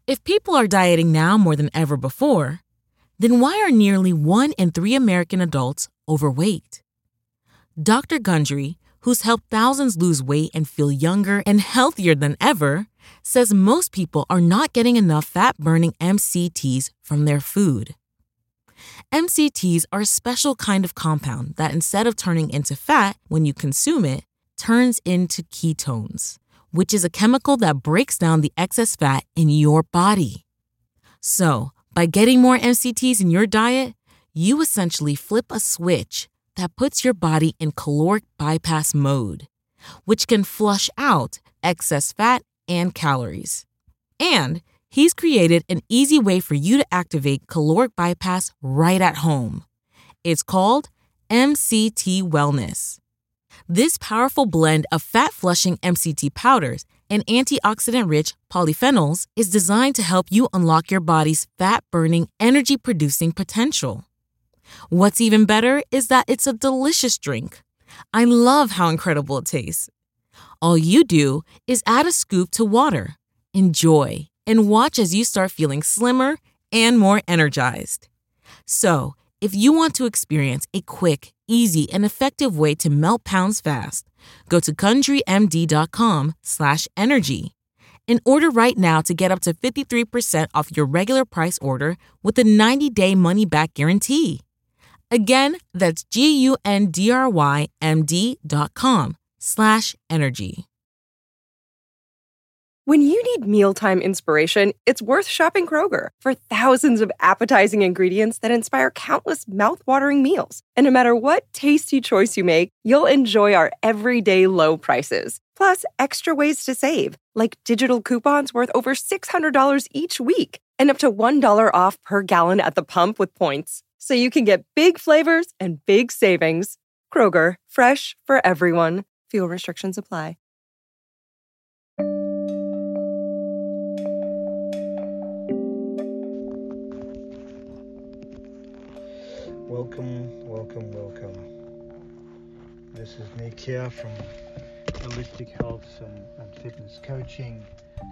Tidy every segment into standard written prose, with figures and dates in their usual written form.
If people are dieting now more than ever before, then why are nearly 1 in 3 American adults overweight? Dr. Gundry, who's helped thousands lose weight and feel younger and healthier than ever, says most people are not getting enough fat-burning MCTs from their food. MCTs are a special kind of compound that instead of turning into fat when you consume it, turns into ketones, which is a chemical that breaks down the excess fat in your body. So, by getting more MCTs in your diet, you essentially flip a switch that puts your body in caloric bypass mode, which can flush out excess fat and calories. And he's created an easy way for you to activate caloric bypass right at home. It's called MCT Wellness. This powerful blend of fat-flushing MCT powders and antioxidant-rich polyphenols is designed to help you unlock your body's fat-burning, energy-producing potential. What's even better is that it's a delicious drink. I love how incredible it tastes. All you do is add a scoop to water, enjoy, and watch as you start feeling slimmer and more energized. So, if you want to experience a quick, easy, and effective way to melt pounds fast, go to GundryMD.com/energy and order right now to get up to 53% off your regular price order with a 90-day money-back guarantee. Again, that's GUNDRYMD.com/energy. When you need mealtime inspiration, it's worth shopping Kroger for thousands of appetizing ingredients that inspire countless mouth-watering meals. And no matter what tasty choice you make, you'll enjoy our everyday low prices. Plus, extra ways to save, like digital coupons worth over $600 each week and up to $1 off per gallon at the pump with points. So you can get big flavors and big savings. Kroger, fresh for everyone. Fuel restrictions apply. Welcome. This is Nick here from Holistic Health and Fitness Coaching.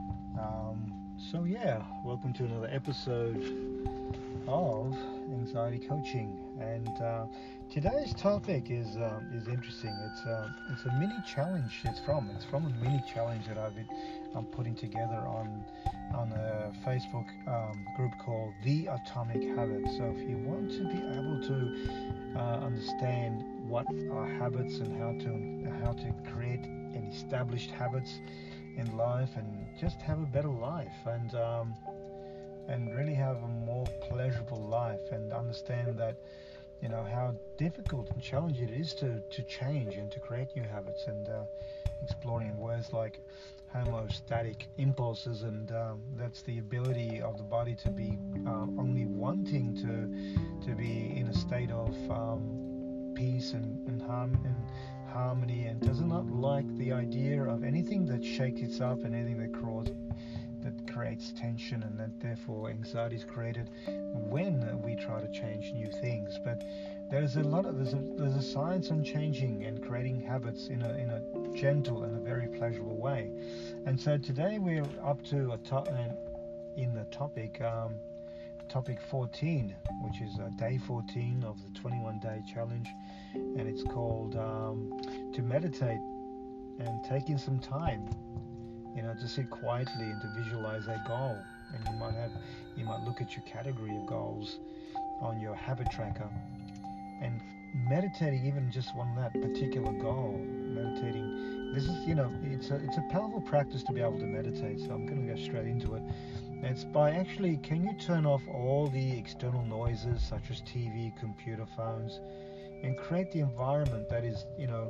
Welcome to another episode of Anxiety Coaching. And today's topic is interesting. It's a mini challenge. It's from a mini challenge that I'm putting together on a Facebook group called The Atomic Habit. So if you want to be able to understand what are habits and how to create and established habits in life and just have a better life and really have a more pleasurable life, and understand that how difficult and challenging it is to change and to create new habits, and exploring words like homeostatic impulses, and that's the ability of the body to be only wanting to be in a state of peace and harmony, and does not like the idea of anything that shakes it up and anything that creates tension, and that therefore anxiety is created when we try to change new things. But there's a science on changing and creating habits in a gentle and a very pleasurable way. And so today we're up to in the topic 14, which is day 14 of the 21-day challenge, and it's called to meditate and taking some time, to sit quietly and to visualize a goal. And you might look at your category of goals on your habit tracker, and meditating even just on that particular goal. Meditating, this is it's a powerful practice to be able to meditate. So I'm going to go straight into it. It's by actually, can you turn off all the external noises such as TV, computer, phones, and create the environment that is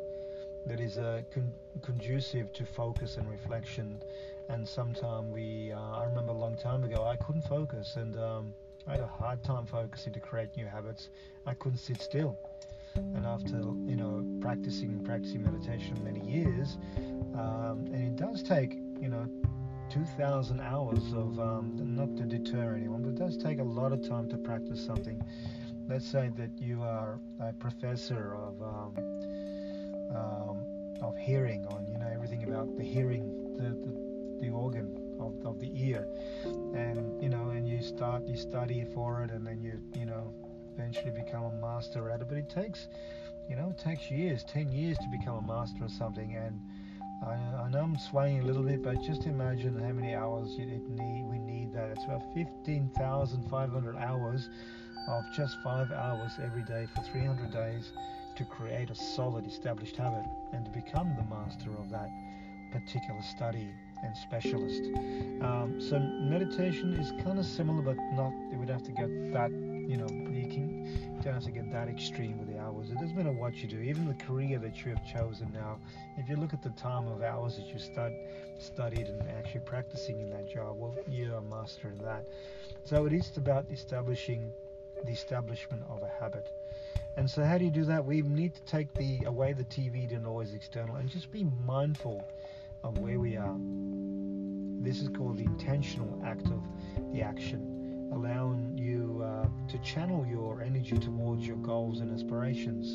conducive to focus and reflection. And sometimes I remember a long time ago, I couldn't focus, and I had a hard time focusing to create new habits. I couldn't sit still. And after practicing meditation many years, and it does take 2,000 hours of not to deter anyone, but it does take a lot of time to practice something. Let's say that you are a professor of hearing, on everything about the hearing, the organ of the ear, and study for it, and then you eventually become a master at it. But it takes years, 10 years to become a master of something. And I know I'm swaying a little bit, but just imagine how many hours we need that. It's about 15,500 hours of just 5 hours every day for 300 days to create a solid established habit and to become the master of that particular study and specialist. So meditation is kind of similar, but not. You would have to get that. You don't have to get that extreme with the hours. It doesn't matter what you do. Even the career that you have chosen now, if you look at the time of hours that you studied and actually practicing in that job, well, you're a master in that. So it is about establishment of a habit. And so how do you do that? We need to take away the TV, the noise, external, and just be mindful of where we are. This is called the intentional act of the action, allowing you to channel your energy towards your goals and aspirations.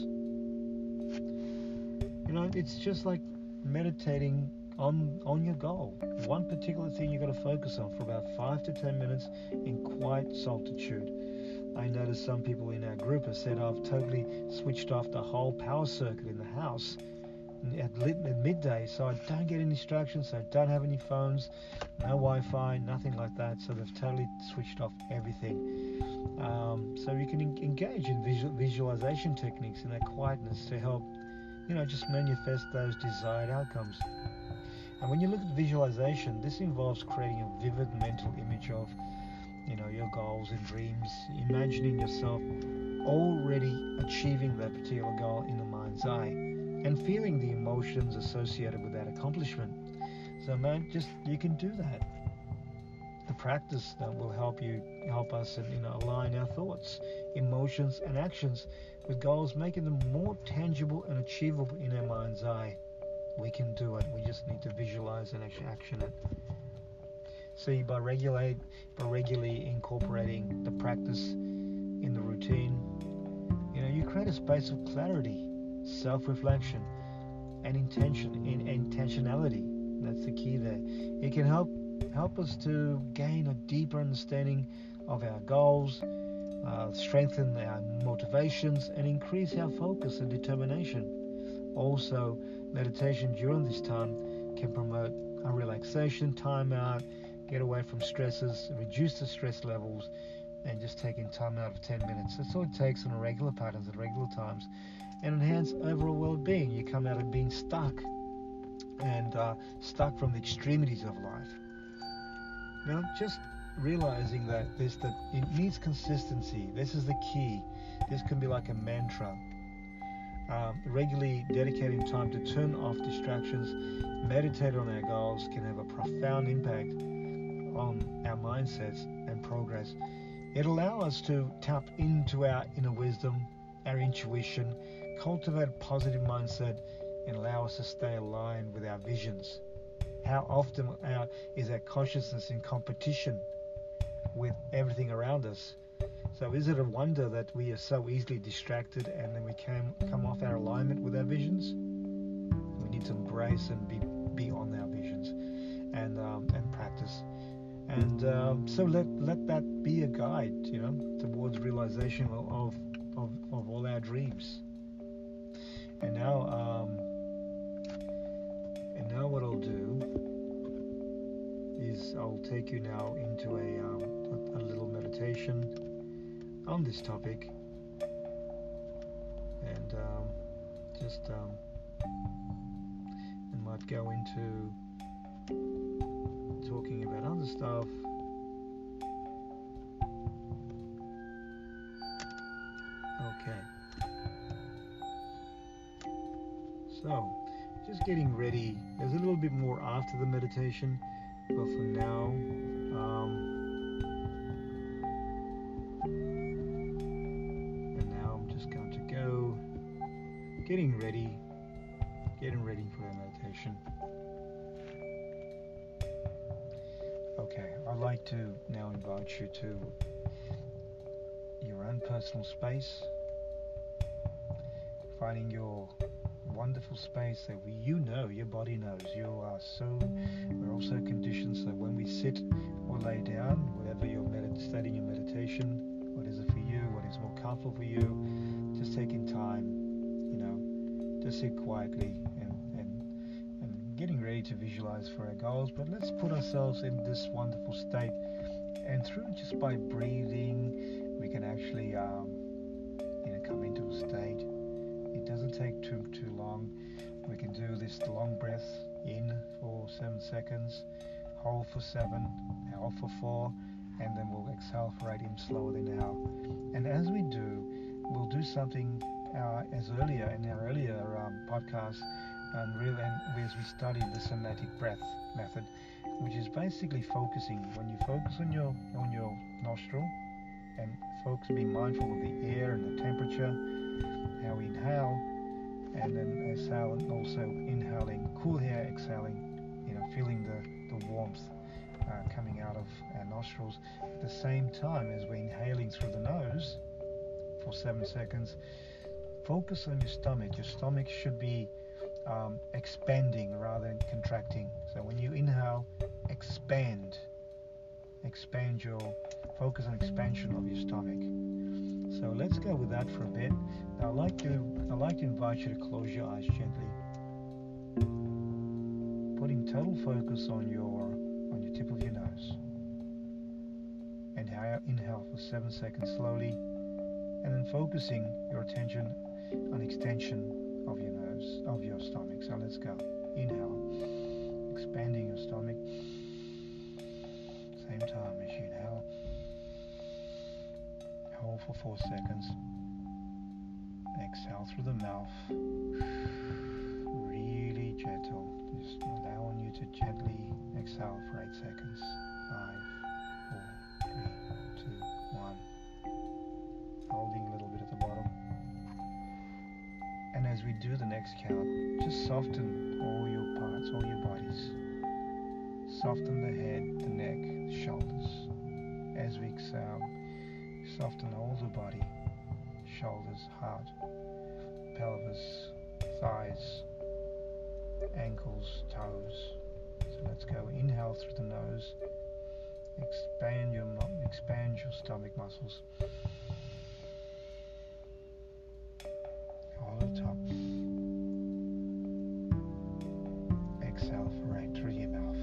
It's just like meditating on your goal. One particular thing you've got to focus on for about 5 to 10 minutes in quiet solitude. I noticed some people in our group have said, I've totally switched off the whole power circuit in the house at midday, so I don't get any distractions, so I don't have any phones, no Wi-Fi, nothing like that. So they've totally switched off everything. So you can engage in visualization techniques in that quietness to help, just manifest those desired outcomes. And when you look at visualization, this involves creating a vivid mental image of, your goals and dreams, imagining yourself already achieving that particular goal in the mind's eye, and feeling the emotions associated with that accomplishment. So you can do that. The practice that will help us align our thoughts, emotions and actions with goals, making them more tangible and achievable in our mind's eye. We can do it. We just need to visualize and actually action it. See, by regularly incorporating the practice in the routine, you create a space of clarity, self-reflection, and intentionality. That's the key there. It can help us to gain a deeper understanding of our goals, strengthen our motivations, and increase our focus and determination. Also, meditation during this time can promote a relaxation, time out, get away from stresses, reduce the stress levels, and just taking time out of 10 minutes. That's all it takes on a regular patterns at regular times, and enhance overall well-being. You come out of being stuck from the extremities of life. Now, just realizing that it needs consistency. This is the key. This can be like a mantra. Regularly dedicating time to turn off distractions, meditate on our goals, can have a profound impact on our mindsets and progress. It allows us to tap into our inner wisdom, our intuition, cultivate a positive mindset, and allow us to stay aligned with our visions. How often is our consciousness in competition with everything around us? So is it a wonder that we are so easily distracted and then we come off our alignment with our visions? We need to embrace and be on our visions and practice. And so let that be a guide, towards realization of all our dreams. And now what I'll do is I'll take you now into a little meditation on this topic, and I might go into talking about other stuff. Okay. So, just getting ready. There's a little bit more after the meditation, but for now, and now I'm just going to go getting ready for the meditation. Okay, I'd like to now invite you to your own personal space, finding your wonderful space that your body knows. We're also conditioned so when we sit or lay down, whatever your meditation studying your meditation. What is it for you? What is more comfortable for you? Just taking time, just sit quietly and getting ready to visualize for our goals. But let's put ourselves in this wonderful state, and through just by breathing, we can actually come into a state. It doesn't take too long. We can do this long breath in for 7 seconds, hold for 7, hold for 4, and then we'll exhale for 8 in slower than inhale. And as we do, we'll do something as earlier in our earlier podcast, as we studied the somatic breath method, which is basically focusing. When you focus on your nostril and focus, be mindful of the air and the temperature, how we inhale, and then exhale, and also inhaling cool air, exhaling, feeling the warmth coming out of our nostrils at the same time as we're inhaling through the nose for 7 seconds. Focus on your stomach. Your stomach should be expanding rather than contracting. So when you inhale, expand your focus on expansion of your stomach. So let's go with that for a bit. Now I'd like to invite you to close your eyes gently, putting total focus on your tip of your nose, and inhale for 7 seconds slowly, and then focusing your attention on extension of your nose, of your stomach. So let's go. Inhale, expanding your stomach. Same time as you inhale. Hold for 4 seconds. Exhale through the mouth. Really gentle. Just allowing you to gently exhale for 8 seconds. 5, 4, 3, 2, 1. Holding a little bit at the bottom. And as we do the next count, just soften all your parts, all your bodies. Soften the head, the neck, the shoulders. As we exhale, soften all the body, shoulders, heart, pelvis, thighs, ankles, toes. So let's go. Inhale through the nose. Expand your stomach muscles. Hold at the top. Exhale for 8 through your mouth.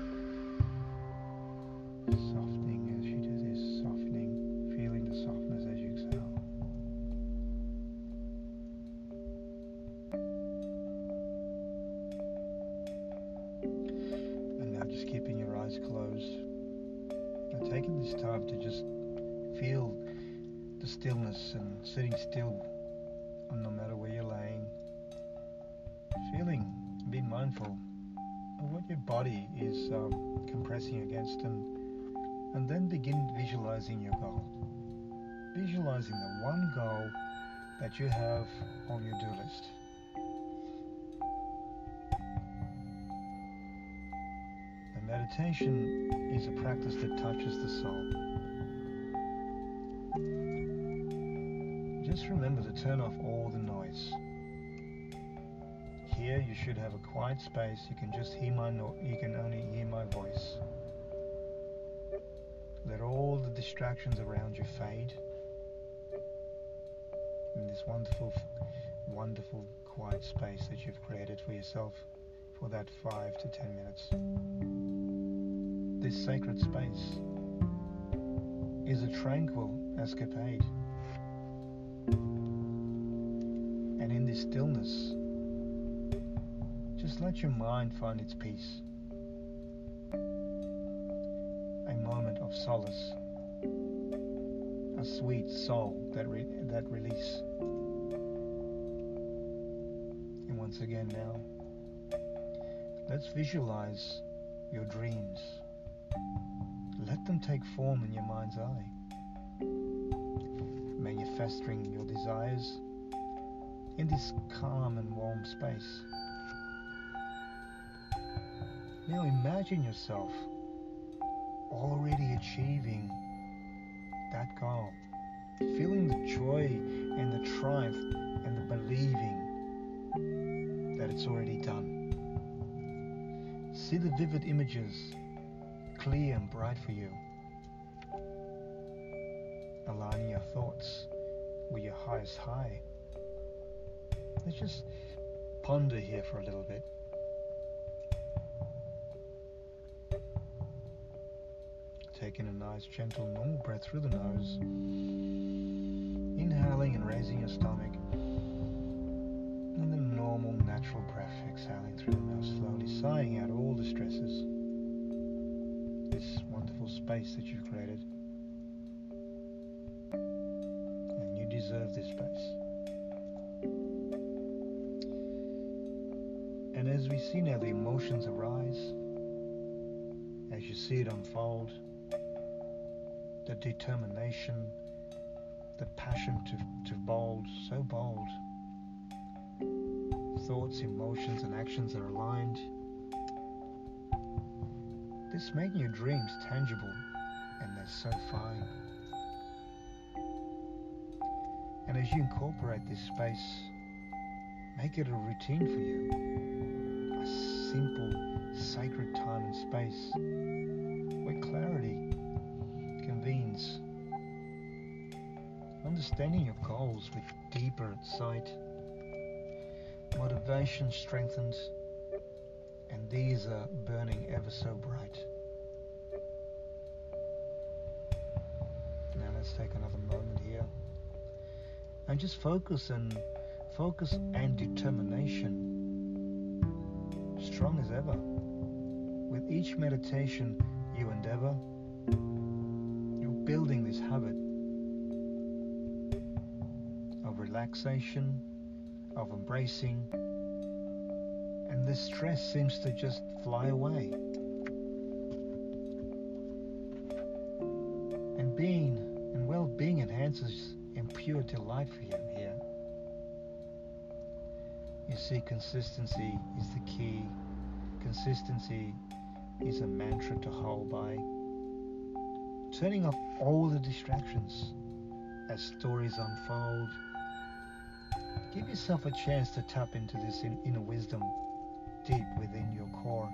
Softening as you do this, softening, feeling the softness as you exhale. And now just keeping your eyes closed. And taking this time to just feel the stillness and sitting still, no matter where you're laying. Feeling, being mindful of what your body is compressing against, and then begin visualizing your goal. Visualizing the one goal that you have on your do list. And meditation is a practice that touches the soul. Just remember to turn off all the noise. Here you should have a quiet space. You can just hear you can only hear my voice. Let all the distractions around you fade in this wonderful, wonderful quiet space that you've created for yourself for that 5 to 10 minutes. This sacred space is a tranquil escapade. And in this stillness, just let your mind find its peace. A moment of solace, a sweet soul that release. And once again now, let's visualize your dreams. Let them take form in your mind's eye, manifesting your desires in this calm and warm space. Now imagine yourself already achieving that goal, feeling the joy and the triumph and the believing that it's already done. See the vivid images, clear and bright for you. thoughts were your highest high? Let's just ponder here for a little bit. Taking a nice, gentle, normal breath through the nose. Inhaling and raising your stomach. And the normal, natural breath, exhaling through the nose, slowly sighing out all the stresses. This wonderful space that you've created. And you deserve this space. And as we see now the emotions arise, as you see it unfold, the determination, the passion to bold, so bold. Thoughts, emotions, and actions are aligned. This making your dreams tangible, and they're so fine. And as you incorporate this space, make it a routine for you. A simple, sacred time and space where clarity convenes. Understanding your goals with deeper sight. Motivation strengthens, and these are burning ever so bright. Now let's take another moment here and just focus and determination, strong as ever. With each meditation you endeavor, you're building this habit of relaxation, of embracing, and the stress seems to just fly away. And well-being enhances in pure delight for you here. You see, consistency is the key. Consistency is a mantra to hold by. Turning off all the distractions as stories unfold. Give yourself a chance to tap into this inner wisdom deep within your core.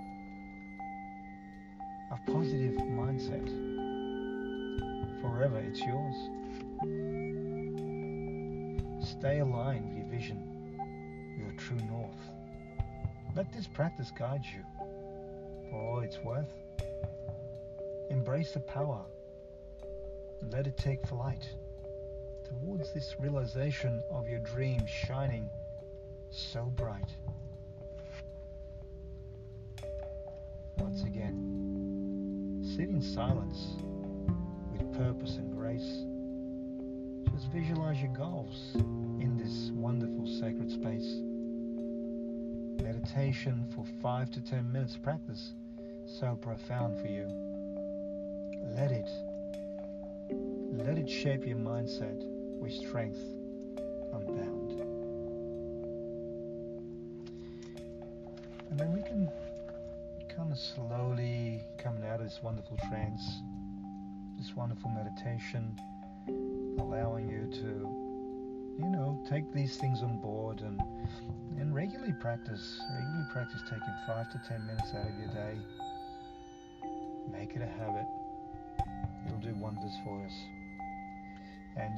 A positive mindset. Forever it's yours. Stay aligned with your vision, your true north. Let this practice guide you for all it's worth. Embrace the power and let it take flight towards this realization of your dreams shining so bright. Once again, sit in silence with purpose and grace. Just visualize your goals in this wonderful sacred space. Meditation for 5 to 10 minutes practice, so profound for you. Let it shape your mindset with strength unbound. And then we can kind of slowly coming out of this wonderful trance, this wonderful meditation, allowing you to, take these things on board and regularly practice taking 5 to 10 minutes out of your day. Make it a habit. It'll do wonders for us. And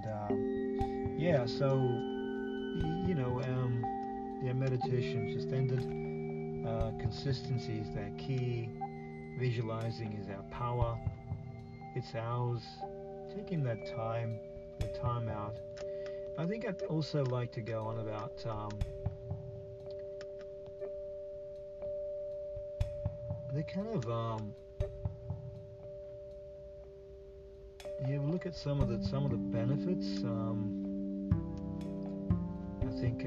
meditation just ended. Consistency is that key. Visualizing is our power. It's ours. Taking that time, the time out. I think I'd also like to go on about the kind of look at some of the benefits. I think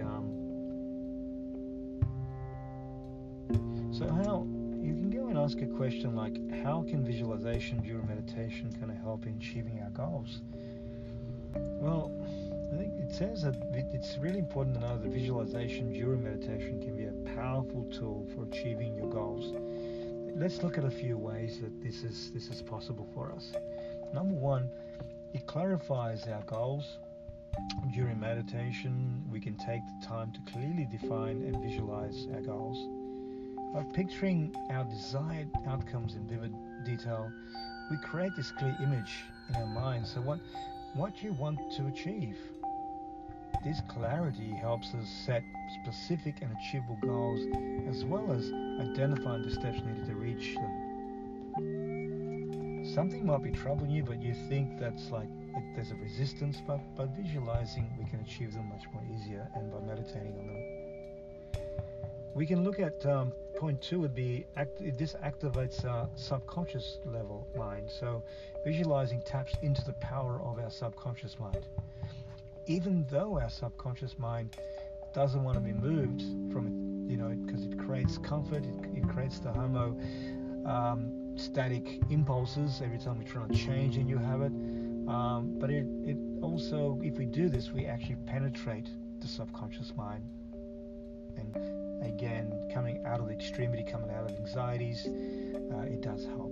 so. How you can go and ask a question like, how can visualization during meditation kind of help in achieving our goals? Well, I think it says that it's really important to know that visualization during meditation can be a powerful tool for achieving your goals. Let's look at a few ways that this is possible for us. Number one, it clarifies our goals. During meditation, we can take the time to clearly define and visualize our goals. By picturing our desired outcomes in vivid detail, we create this clear image in our mind. So what you want to achieve. This clarity helps us set specific and achievable goals, as well as identifying the steps needed to reach them. Something might be troubling you, but you think that's like there's a resistance, but by visualizing we can achieve them much more easier, and by meditating on them. We can look at point 2 would be this activates our subconscious level mind. So visualizing taps into the power of our subconscious mind. Even though our subconscious mind doesn't want to be moved from it, because it creates comfort, it creates the homeostatic impulses every time we try to change a new habit. But it also, if we do this, we actually penetrate the subconscious mind. And again, coming out of extremity, coming out of anxieties, it does help.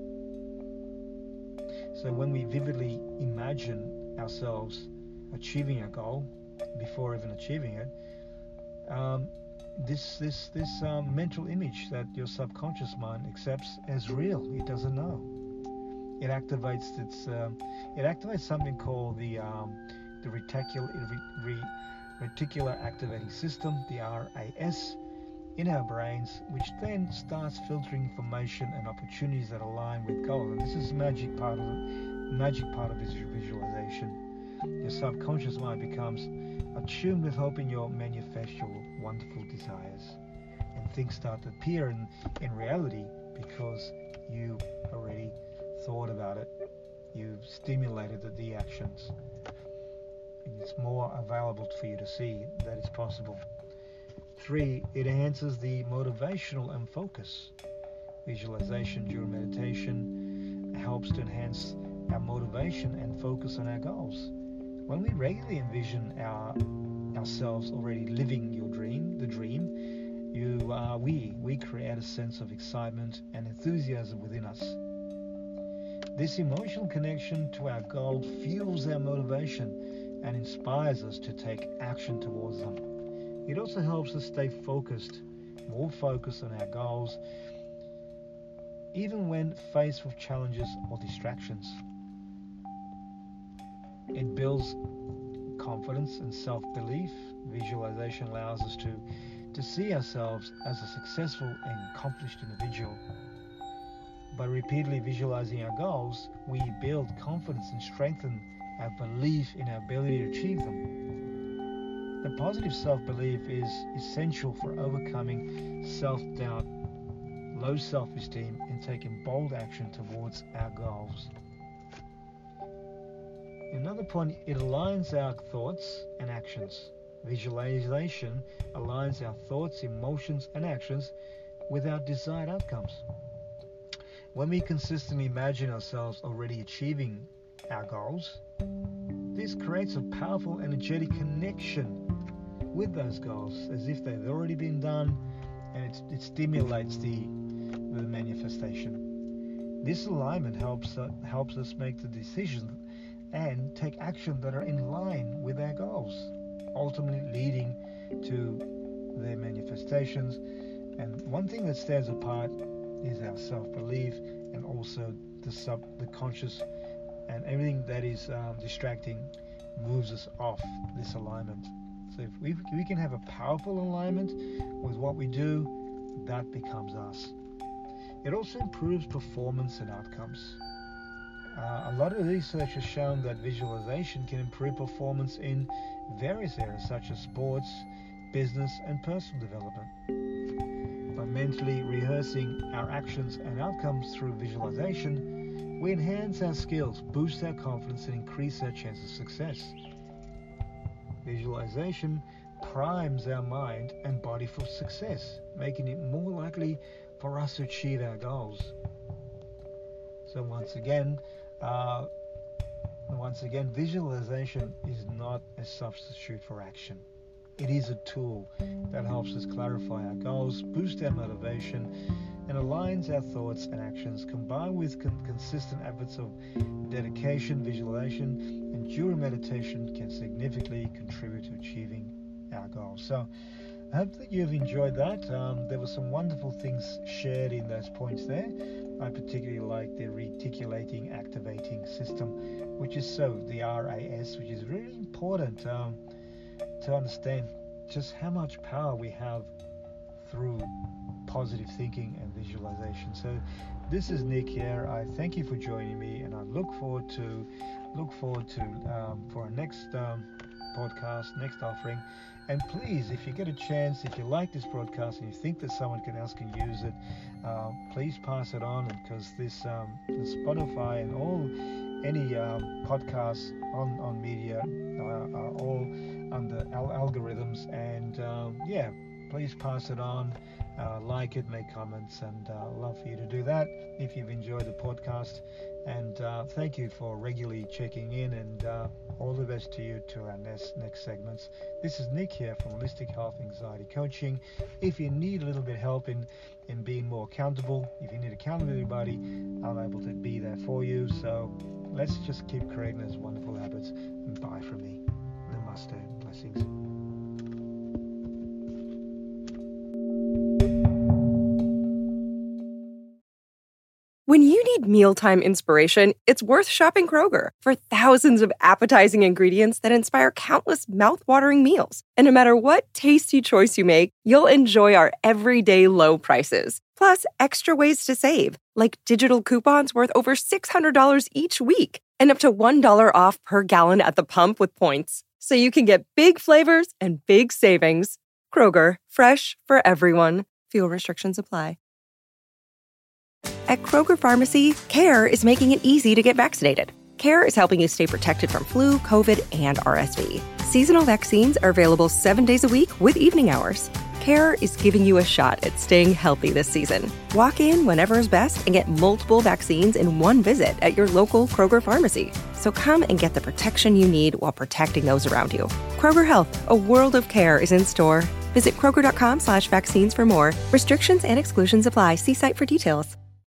So when we vividly imagine ourselves achieving a goal before even achieving it, this mental image that your subconscious mind accepts as real, it doesn't know. It activates something called the reticular activating system, the RAS, in our brains, which then starts filtering information and opportunities that align with goals. And this is the magic part of visualization. Your subconscious mind becomes attuned with helping you manifest your wonderful desires, and things start to appear in reality because you already thought about it. You've stimulated the actions. It's more available for you to see that it's possible. 3, it enhances the motivational and focus. Visualization during meditation helps to enhance our motivation and focus on our goals. When we regularly envision ourselves already living the dream, we create a sense of excitement and enthusiasm within us. This emotional connection to our goal fuels our motivation and inspires us to take action towards them. It also helps us stay more focused on our goals, even when faced with challenges or distractions. It builds confidence and self-belief. Visualization allows us to see ourselves as a successful and accomplished individual. By repeatedly visualizing our goals, we build confidence and strengthen our belief in our ability to achieve them. The positive self-belief is essential for overcoming self-doubt, low self-esteem, and taking bold action towards our goals. Another point, it aligns our thoughts and actions. Visualization aligns our thoughts, emotions, and actions with our desired outcomes. When we consistently imagine ourselves already achieving our goals, this creates a powerful, energetic connection with those goals, as if they've already been done, and it stimulates the manifestation. This alignment helps us make the decisions and take action that are in line with our goals, ultimately leading to their manifestations. And one thing that stands apart is our self-belief, and also the conscious, and everything that is distracting moves us off this alignment. So if we can have a powerful alignment with what we do, that becomes us. It also improves performance and outcomes. A lot of research has shown that visualization can improve performance in various areas such as sports, business, and personal development. By mentally rehearsing our actions and outcomes through visualization, we enhance our skills, boost our confidence, and increase our chance of success. Visualization primes our mind and body for success, making it more likely for us to achieve our goals. So once again, visualization is not a substitute for action. It is a tool that helps us clarify our goals, boost our motivation, and aligns our thoughts and actions. Combined with consistent efforts of dedication, visualization, and during meditation can significantly contribute to achieving our goals. So I hope that you've enjoyed that. There were some wonderful things shared in those points there. I particularly like the reticulating activating system which is so, the RAS, which is really important to understand just how much power we have through positive thinking and visualization. So this is Nick here. I thank you for joining me, and I look forward to for our next podcast, next offering. And please, if you get a chance, if you like this broadcast and you think that someone else can use it, please pass it on, because this Spotify and any podcasts on media are all under algorithms, and please pass it on, like it, make comments, and I'd love for you to do that if you've enjoyed the podcast. And thank you for regularly checking in, and all the best to you to our next segments. This is Nick here from Holistic Health Anxiety Coaching. If you need a little bit of help in being more accountable, if you need accountability buddy, I'm able to be there for you. So let's just keep creating those wonderful habits. And bye from me. Namaste. Blessings. When you need mealtime inspiration, it's worth shopping Kroger for thousands of appetizing ingredients that inspire countless mouth-watering meals. And no matter what tasty choice you make, you'll enjoy our everyday low prices. Plus, extra ways to save, like digital coupons worth over $600 each week and up to $1 off per gallon at the pump with points. So you can get big flavors and big savings. Kroger, fresh for everyone. Fuel restrictions apply. At Kroger Pharmacy, CARE is making it easy to get vaccinated. CARE is helping you stay protected from flu, COVID, and RSV. Seasonal vaccines are available 7 days a week with evening hours. CARE is giving you a shot at staying healthy this season. Walk in whenever is best and get multiple vaccines in one visit at your local Kroger Pharmacy. So come and get the protection you need while protecting those around you. Kroger Health, a world of care, is in store. Visit Kroger.com/vaccines for more. Restrictions and exclusions apply. See site for details.